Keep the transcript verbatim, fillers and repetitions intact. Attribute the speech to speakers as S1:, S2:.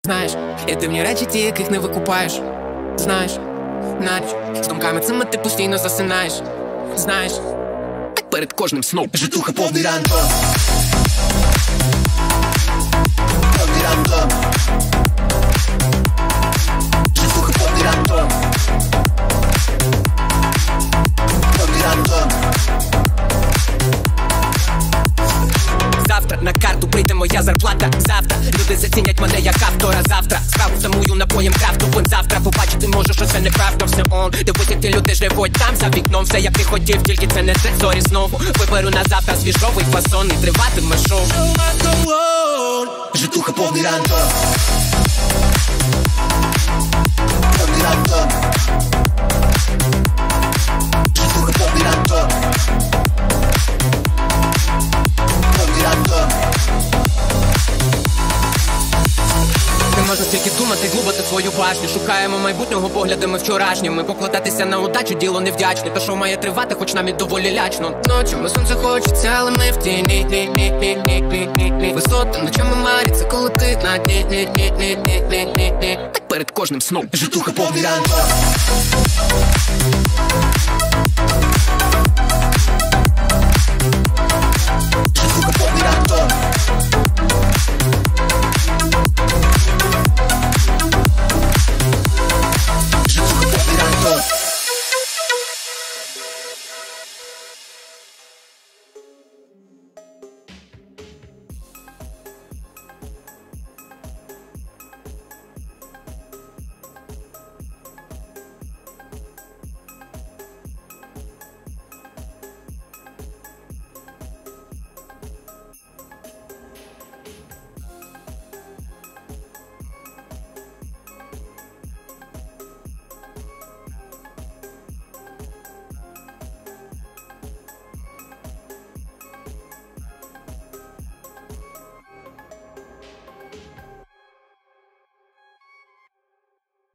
S1: Знаєш, є дивні речі, ті, яких не викупаєш. Знаєш, навіть з думками цими ти постійно засинаєш. Знаєш, так перед кожним сном
S2: Житуха повний рандом. Повний рандом. Житуха повний рандом. Повний рандом.
S1: Завтра на карту прийде моя зарплата. Завтра люди зацінять мене як автора. Завтра справу замую напоєм крафту. Бо завтра побачити можу, що це неправда. Все он, дивись, як ті люди живуть там за вікном. Все як ти хотів, тільки це не це. Сорі знову виберу на завтра свіжовий фасон. І триватиме шоу.
S2: Житуха повний рандом. Повний рандом. Житуха повний рандом. Повний рандом.
S1: Не можна тільки думати, глубати твою башню. Шукаємо майбутнього поглядами вчорашніми. Покладатися на удачу, діло невдячне. Та що має тривати, хоч нам і доволі лячно. Ночами сонце хочеться, але ми в тіні. Висоти ночами маряться, коли ти на дні. Так перед кожним сном
S2: Житуха повний рандом.